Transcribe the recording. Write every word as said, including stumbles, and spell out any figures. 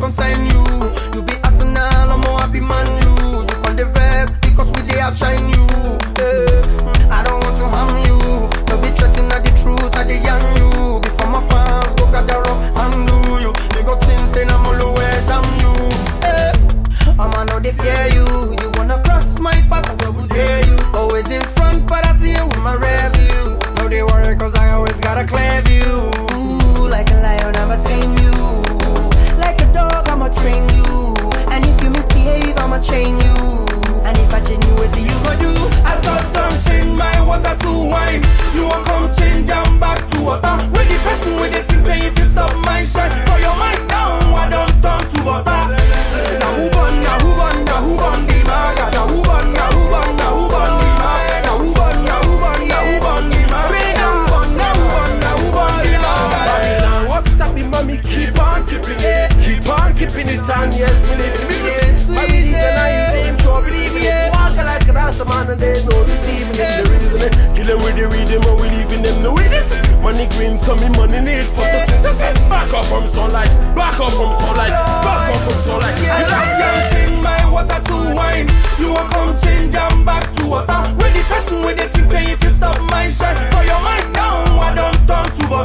concern you. You be Arsenal, I'm more happy man you. You can divest because we they outshine you. Yeah. I don't want to harm you. No be threatening at the truth, at the young you. Before my fans go gather up and do you. They got things saying I'm all the way damn you. Yeah. I'm I know they fear you. You wanna cross my path, where would dare you? Always in front, but I see you with my review. No they worry cause I always got a clear view. Ooh, like a lion, I'ma tame you. Like a dog, I'ma train you. And if you misbehave, I'ma chain you. And if I chain you, what you go do? I stop don't change my water to wine. You won't come change them back to water. When the person with the thing say if you stop my shine, for your mind down, I don't turn to butter. Now who gone, now who gone, now who gone the maga? Now who gone, now who gone, now who gone the maga? Now who gone, now who gone, now who gone the maga? Now who gone, now who gone, now who gone the maga? Babylon, what's up, me mommy? Keep on keeping it, keep on keeping it, and yes, we live in music. I believe in I ain't sure believe in it. Walk like a rasta man and there's no deceiving it. The reason is kill them with the rhythm and we leaving them the witness. Money green, so me money need photosynthesis. Back up from sunlight, back up from sunlight, back up from sunlight. I can't change my water to wine. You won't come change them back to water. When the person with the thing say if you stop my shine, for your mind down, I don't turn to butter.